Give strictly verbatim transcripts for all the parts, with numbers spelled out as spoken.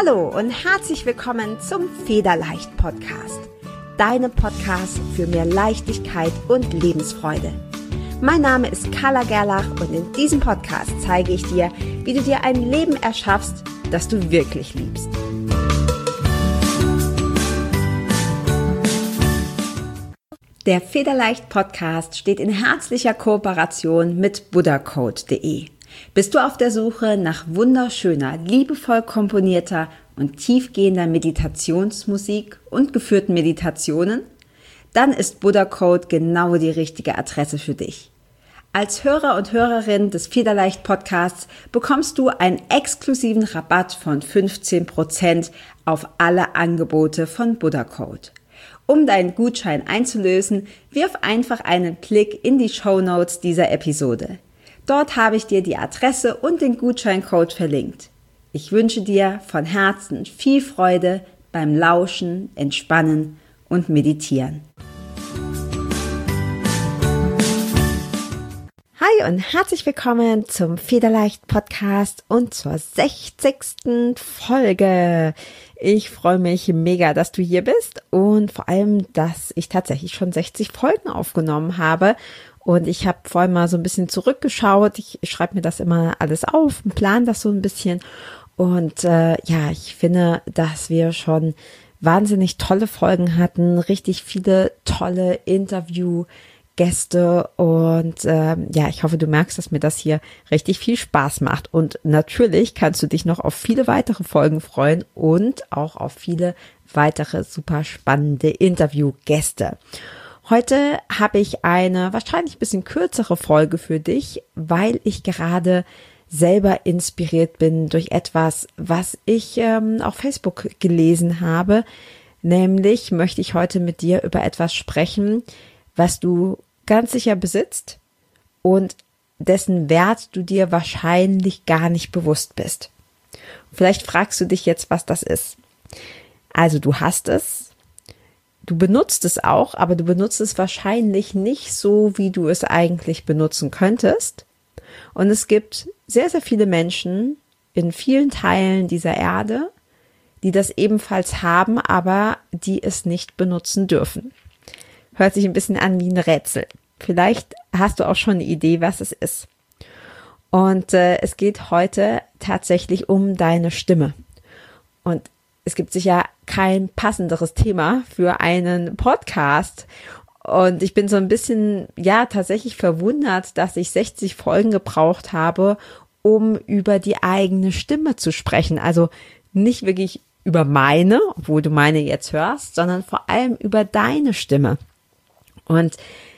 Hallo und herzlich willkommen zum Federleicht Podcast, deinem Podcast für mehr Leichtigkeit und Lebensfreude. Mein Name ist Carla Gerlach und in diesem Podcast zeige ich dir, wie du dir ein Leben erschaffst, das du wirklich liebst. Der Federleicht Podcast steht in herzlicher Kooperation mit buddha code punkt de. Bist du auf der Suche nach wunderschöner, liebevoll komponierter und tiefgehender Meditationsmusik und geführten Meditationen? Dann ist Buddha Code genau die richtige Adresse für dich. Als Hörer und Hörerin des Federleicht Podcasts bekommst du einen exklusiven Rabatt von fünfzehn Prozent auf alle Angebote von Buddha Code. Um deinen Gutschein einzulösen, wirf einfach einen Blick in die Shownotes dieser Episode. Dort habe ich dir die Adresse und den Gutscheincode verlinkt. Ich wünsche dir von Herzen viel Freude beim Lauschen, Entspannen und Meditieren. Hi und herzlich willkommen zum Federleicht Podcast und zur sechzigsten Folge. Ich freue mich mega, dass du hier bist und vor allem, dass ich tatsächlich schon sechzig Folgen aufgenommen habe. Und ich habe vorhin mal so ein bisschen zurückgeschaut. Ich, ich schreibe mir das immer alles auf und plane das so ein bisschen. Und äh, ja, ich finde, dass wir schon wahnsinnig tolle Folgen hatten, richtig viele tolle Interviewgäste. Und äh, ja, ich hoffe, du merkst, dass mir das hier richtig viel Spaß macht. Und natürlich kannst du dich noch auf viele weitere Folgen freuen und auch auf viele weitere super spannende Interviewgäste. Heute habe ich eine wahrscheinlich ein bisschen kürzere Folge für dich, weil ich gerade selber inspiriert bin durch etwas, was ich ähm, auf Facebook gelesen habe. Nämlich möchte ich heute mit dir über etwas sprechen, was du ganz sicher besitzt und dessen Wert du dir wahrscheinlich gar nicht bewusst bist. Vielleicht fragst du dich jetzt, was das ist. Also du hast es. Du benutzt es auch, aber du benutzt es wahrscheinlich nicht so, wie du es eigentlich benutzen könntest. Und es gibt sehr, sehr viele Menschen in vielen Teilen dieser Erde, die das ebenfalls haben, aber die es nicht benutzen dürfen. Hört sich ein bisschen an wie ein Rätsel. Vielleicht hast du auch schon eine Idee, was es ist. Und äh, es geht heute tatsächlich um deine Stimme. Und es gibt sicher kein passenderes Thema für einen Podcast. Und ich bin so ein bisschen, ja, tatsächlich verwundert, dass ich sechzig Folgen gebraucht habe, um über die eigene Stimme zu sprechen. Also nicht wirklich über meine, obwohl du meine jetzt hörst, sondern vor allem über deine Stimme. Und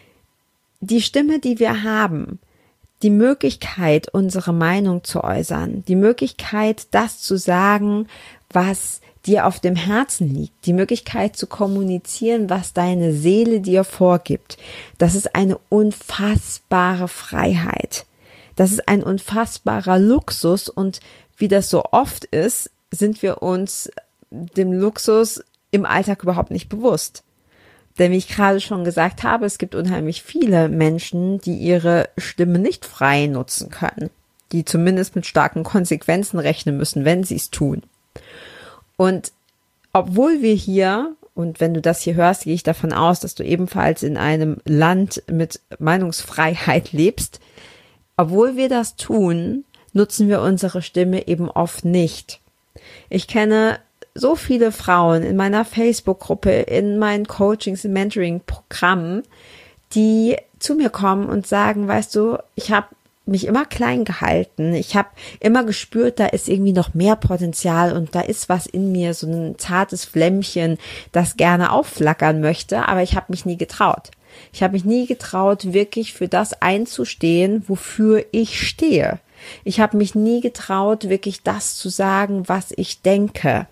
die Stimme, die wir haben, die Möglichkeit, unsere Meinung zu äußern, die Möglichkeit, das zu sagen, was dir auf dem Herzen liegt, die Möglichkeit zu kommunizieren, was deine Seele dir vorgibt. Das ist eine unfassbare Freiheit. Das ist ein unfassbarer Luxus und wie das so oft ist, sind wir uns dem Luxus im Alltag überhaupt nicht bewusst. Denn wie ich gerade schon gesagt habe, es gibt unheimlich viele Menschen, die ihre Stimme nicht frei nutzen können, die zumindest mit starken Konsequenzen rechnen müssen, wenn sie es tun. Und obwohl wir hier, und wenn du das hier hörst, gehe ich davon aus, dass du ebenfalls in einem Land mit Meinungsfreiheit lebst, obwohl wir das tun, nutzen wir unsere Stimme eben oft nicht. Ich kenne so viele Frauen in meiner Facebook-Gruppe, in meinen Coachings, in Mentoring-Programmen, die zu mir kommen und sagen, weißt du, ich habe mich immer klein gehalten. Ich habe immer gespürt, da ist irgendwie noch mehr Potenzial und da ist was in mir, so ein zartes Flämmchen, das gerne aufflackern möchte, aber ich habe mich nie getraut. Ich habe mich nie getraut, wirklich für das einzustehen, wofür ich stehe. Ich habe mich nie getraut, wirklich das zu sagen, was ich denke.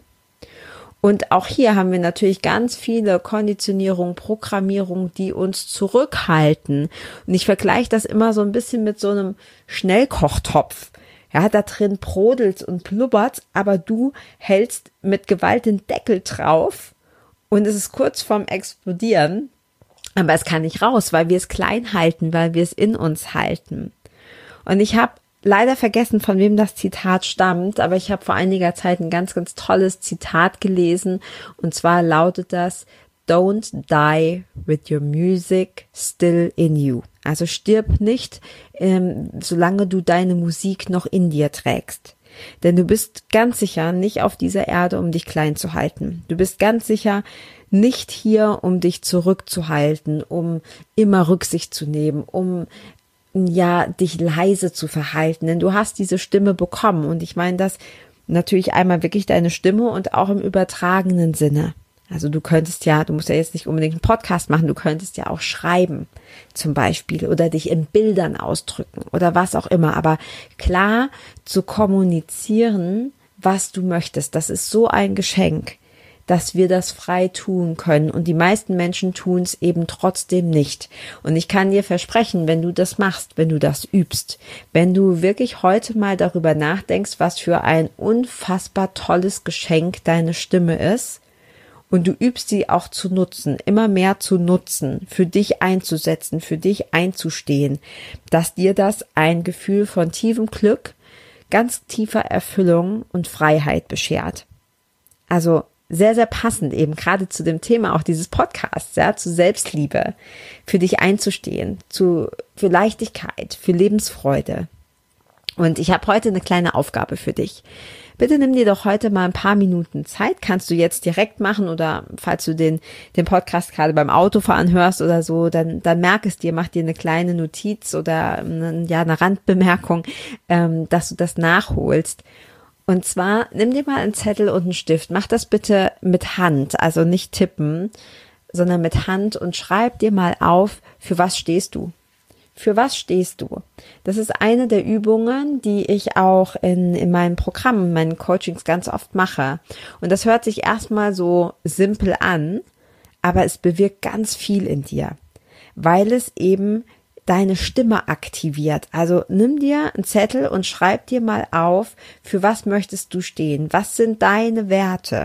Und auch hier haben wir natürlich ganz viele Konditionierungen, Programmierungen, die uns zurückhalten. Und ich vergleiche das immer so ein bisschen mit so einem Schnellkochtopf. Ja, da drin brodelt's und blubbert's, aber du hältst mit Gewalt den Deckel drauf und es ist kurz vorm Explodieren. Aber es kann nicht raus, weil wir es klein halten, weil wir es in uns halten. Und ich habe leider vergessen, von wem das Zitat stammt, aber ich habe vor einiger Zeit ein ganz, ganz tolles Zitat gelesen und zwar lautet das: Don't die with your music still in you. Also stirb nicht, ähm, solange du deine Musik noch in dir trägst. Denn du bist ganz sicher nicht auf dieser Erde, um dich klein zu halten. Du bist ganz sicher nicht hier, um dich zurückzuhalten, um immer Rücksicht zu nehmen, um ja dich leise zu verhalten. Denn du hast diese Stimme bekommen. Und ich meine das natürlich einmal wirklich deine Stimme und auch im übertragenen Sinne. Also du könntest ja, du musst ja jetzt nicht unbedingt einen Podcast machen, du könntest ja auch schreiben zum Beispiel oder dich in Bildern ausdrücken oder was auch immer. Aber klar zu kommunizieren, was du möchtest, das ist so ein Geschenk, dass wir das frei tun können. Und die meisten Menschen tun es eben trotzdem nicht. Und ich kann dir versprechen, wenn du das machst, wenn du das übst, wenn du wirklich heute mal darüber nachdenkst, was für ein unfassbar tolles Geschenk deine Stimme ist, und du übst sie auch zu nutzen, immer mehr zu nutzen, für dich einzusetzen, für dich einzustehen, dass dir das ein Gefühl von tiefem Glück, ganz tiefer Erfüllung und Freiheit beschert. Also sehr, sehr passend eben gerade zu dem Thema auch dieses Podcasts, ja, zu Selbstliebe, für dich einzustehen, zu, für Leichtigkeit, für Lebensfreude. Und ich habe heute eine kleine Aufgabe für dich. Bitte nimm dir doch heute mal ein paar Minuten Zeit, kannst du jetzt direkt machen oder falls du den, den Podcast gerade beim Autofahren hörst oder so, dann, dann merk es dir, mach dir eine kleine Notiz oder eine, ja, eine Randbemerkung, ähm, dass du das nachholst. Und zwar, nimm dir mal einen Zettel und einen Stift, mach das bitte mit Hand, also nicht tippen, sondern mit Hand und schreib dir mal auf, für was stehst du? Für was stehst du? Das ist eine der Übungen, die ich auch in, in meinen Programmen, meinen Coachings ganz oft mache. Und das hört sich erstmal so simpel an, aber es bewirkt ganz viel in dir, weil es eben deine Stimme aktiviert. Also nimm dir einen Zettel und schreib dir mal auf, für was möchtest du stehen? Was sind deine Werte?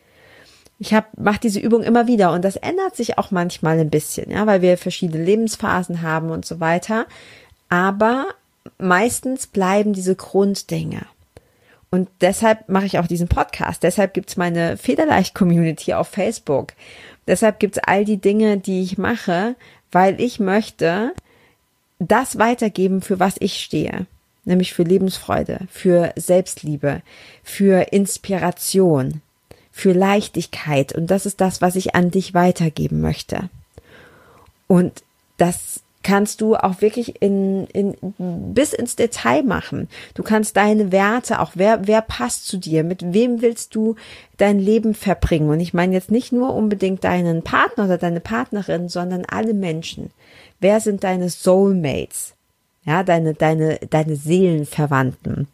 Ich hab, mach diese Übung immer wieder und das ändert sich auch manchmal ein bisschen, ja, weil wir verschiedene Lebensphasen haben und so weiter. Aber meistens bleiben diese Grunddinge. Und deshalb mache ich auch diesen Podcast. Deshalb gibt's meine Federleicht-Community auf Facebook. Deshalb gibt's all die Dinge, die ich mache, weil ich möchte das weitergeben, für was ich stehe. Nämlich für Lebensfreude, für Selbstliebe, für Inspiration, für Leichtigkeit. Und das ist das, was ich an dich weitergeben möchte. Und das kannst du auch wirklich in, in, bis ins Detail machen. Du kannst deine Werte, auch wer, wer passt zu dir, mit wem willst du dein Leben verbringen? Und ich meine jetzt nicht nur unbedingt deinen Partner oder deine Partnerin, sondern alle Menschen. Wer sind deine Soulmates? Ja, deine, deine, deine Seelenverwandten.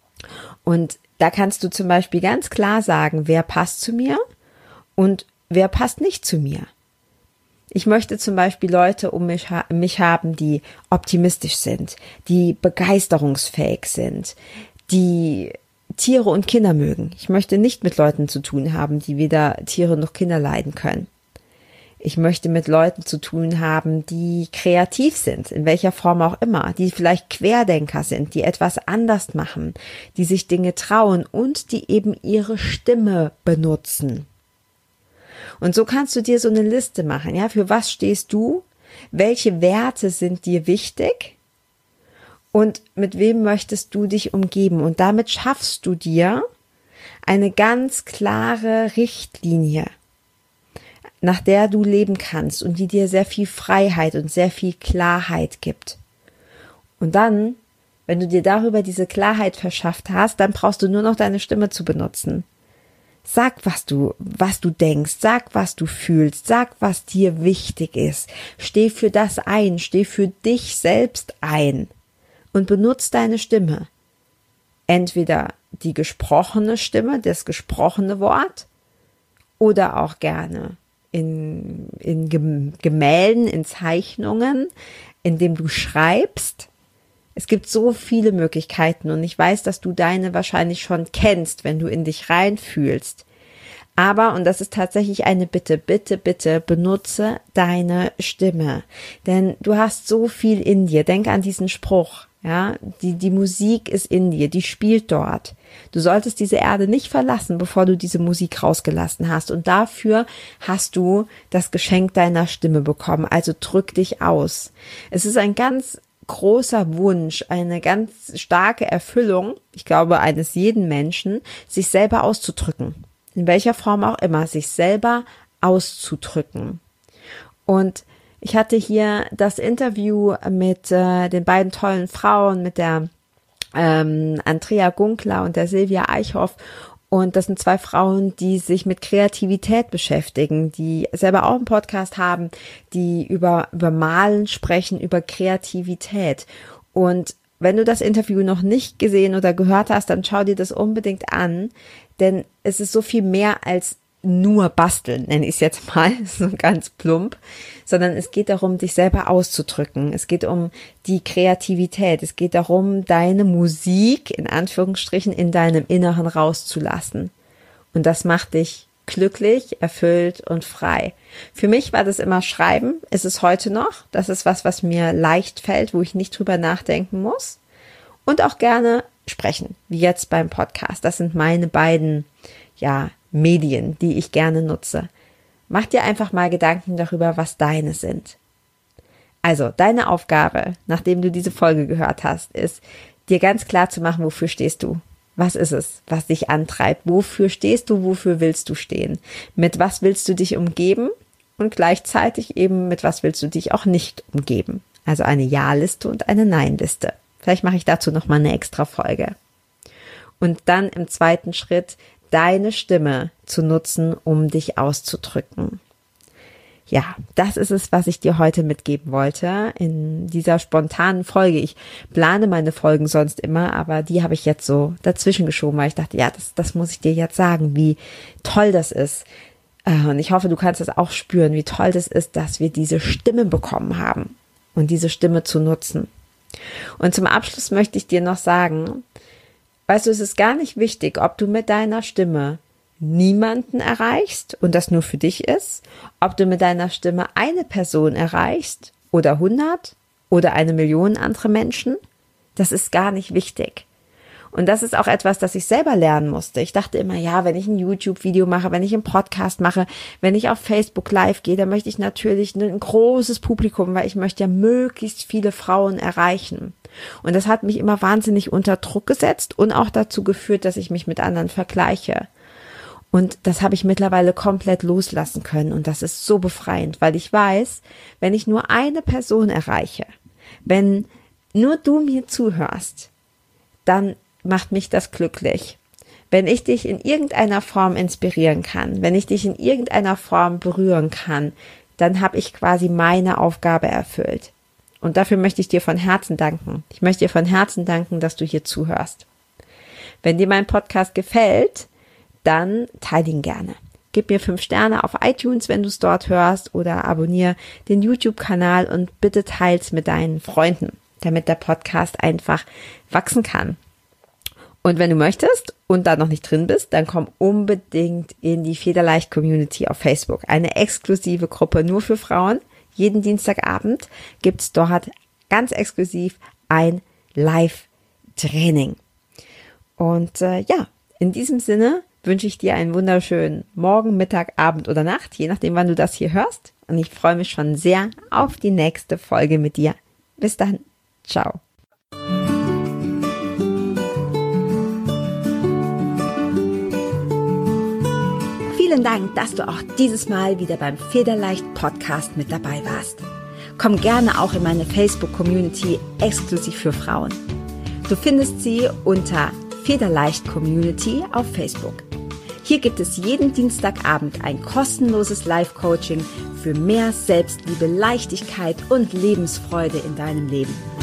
Und da kannst du zum Beispiel ganz klar sagen, wer passt zu mir und wer passt nicht zu mir. Ich möchte zum Beispiel Leute um mich, mich haben, die optimistisch sind, die begeisterungsfähig sind, die Tiere und Kinder mögen. Ich möchte nicht mit Leuten zu tun haben, die weder Tiere noch Kinder leiden können. Ich möchte mit Leuten zu tun haben, die kreativ sind, in welcher Form auch immer, die vielleicht Querdenker sind, die etwas anders machen, die sich Dinge trauen und die eben ihre Stimme benutzen. Und so kannst du dir so eine Liste machen, ja, für was stehst du, welche Werte sind dir wichtig und mit wem möchtest du dich umgeben? Und damit schaffst du dir eine ganz klare Richtlinie, nach der du leben kannst und die dir sehr viel Freiheit und sehr viel Klarheit gibt. Und dann, wenn du dir darüber diese Klarheit verschafft hast, dann brauchst du nur noch deine Stimme zu benutzen. Sag, was du, was du denkst, sag, was du fühlst, sag, was dir wichtig ist. Steh für das ein, steh für dich selbst ein und benutz deine Stimme. Entweder die gesprochene Stimme, das gesprochene Wort oder auch gerne in, in Gemälden, in Zeichnungen, indem du schreibst. Es gibt so viele Möglichkeiten und ich weiß, dass du deine wahrscheinlich schon kennst, wenn du in dich reinfühlst. Aber, und das ist tatsächlich eine Bitte, bitte, bitte benutze deine Stimme. Denn du hast so viel in dir. Denk an diesen Spruch. Ja, die, die Musik ist in dir, die spielt dort. Du solltest diese Erde nicht verlassen, bevor du diese Musik rausgelassen hast. Und dafür hast du das Geschenk deiner Stimme bekommen. Also drück dich aus. Es ist ein ganz großer Wunsch, eine ganz starke Erfüllung, ich glaube, eines jeden Menschen, sich selber auszudrücken. In welcher Form auch immer, sich selber auszudrücken. Und ich hatte hier das Interview mit äh, den beiden tollen Frauen, mit der ähm, Andrea Gunkler und der Silvia Eichhoff. Und das sind zwei Frauen, die sich mit Kreativität beschäftigen, die selber auch einen Podcast haben, die über, über Malen sprechen, über Kreativität. Und wenn du das Interview noch nicht gesehen oder gehört hast, dann schau dir das unbedingt an, denn es ist so viel mehr als nur basteln, nenne ich es jetzt mal, so ganz plump, sondern es geht darum, dich selber auszudrücken. Es geht um die Kreativität. Es geht darum, deine Musik, in Anführungsstrichen, in deinem Inneren rauszulassen. Und das macht dich glücklich, erfüllt und frei. Für mich war das immer Schreiben, ist es heute noch. Das ist was, was mir leicht fällt, wo ich nicht drüber nachdenken muss. Und auch gerne sprechen, wie jetzt beim Podcast. Das sind meine beiden, ja, Medien, die ich gerne nutze. Mach dir einfach mal Gedanken darüber, was deine sind. Also, deine Aufgabe, nachdem du diese Folge gehört hast, ist, dir ganz klar zu machen, wofür stehst du? Was ist es, was dich antreibt? Wofür stehst du? Wofür willst du stehen? Mit was willst du dich umgeben? Und gleichzeitig eben, mit was willst du dich auch nicht umgeben? Also eine Ja-Liste und eine Nein-Liste. Vielleicht mache ich dazu nochmal eine extra Folge. Und dann im zweiten Schritt deine Stimme zu nutzen, um dich auszudrücken. Ja, das ist es, was ich dir heute mitgeben wollte in dieser spontanen Folge. Ich plane meine Folgen sonst immer, aber die habe ich jetzt so dazwischen geschoben, weil ich dachte, ja, das, das muss ich dir jetzt sagen, wie toll das ist. Und ich hoffe, du kannst das auch spüren, wie toll das ist, dass wir diese Stimme bekommen haben und diese Stimme zu nutzen. Und zum Abschluss möchte ich dir noch sagen, weißt du, es ist gar nicht wichtig, ob du mit deiner Stimme niemanden erreichst und das nur für dich ist, ob du mit deiner Stimme eine Person erreichst oder hundert oder eine Million andere Menschen. Das ist gar nicht wichtig. Und das ist auch etwas, das ich selber lernen musste. Ich dachte immer, ja, wenn ich ein YouTube-Video mache, wenn ich einen Podcast mache, wenn ich auf Facebook live gehe, dann möchte ich natürlich ein großes Publikum, weil ich möchte ja möglichst viele Frauen erreichen. Und das hat mich immer wahnsinnig unter Druck gesetzt und auch dazu geführt, dass ich mich mit anderen vergleiche. Und das habe ich mittlerweile komplett loslassen können. Und das ist so befreiend, weil ich weiß, wenn ich nur eine Person erreiche, wenn nur du mir zuhörst, dann macht mich das glücklich. Wenn ich dich in irgendeiner Form inspirieren kann, wenn ich dich in irgendeiner Form berühren kann, dann habe ich quasi meine Aufgabe erfüllt. Und dafür möchte ich dir von Herzen danken. Ich möchte dir von Herzen danken, dass du hier zuhörst. Wenn dir mein Podcast gefällt, dann teile ihn gerne. Gib mir fünf Sterne auf iTunes, wenn du es dort hörst, oder abonniere den YouTube-Kanal und bitte teils mit deinen Freunden, damit der Podcast einfach wachsen kann. Und wenn du möchtest und da noch nicht drin bist, dann komm unbedingt in die Federleicht-Community auf Facebook. Eine exklusive Gruppe nur für Frauen. Jeden Dienstagabend gibt's dort ganz exklusiv ein Live-Training. Und äh, ja, in diesem Sinne wünsche ich dir einen wunderschönen Morgen, Mittag, Abend oder Nacht, je nachdem, wann du das hier hörst. Und ich freue mich schon sehr auf die nächste Folge mit dir. Bis dann. Ciao. Vielen Dank, dass du auch dieses Mal wieder beim Federleicht Podcast mit dabei warst. Komm gerne auch in meine Facebook-Community exklusiv für Frauen. Du findest sie unter Federleicht Community auf Facebook. Hier gibt es jeden Dienstagabend ein kostenloses Live-Coaching für mehr Selbstliebe, Leichtigkeit und Lebensfreude in deinem Leben.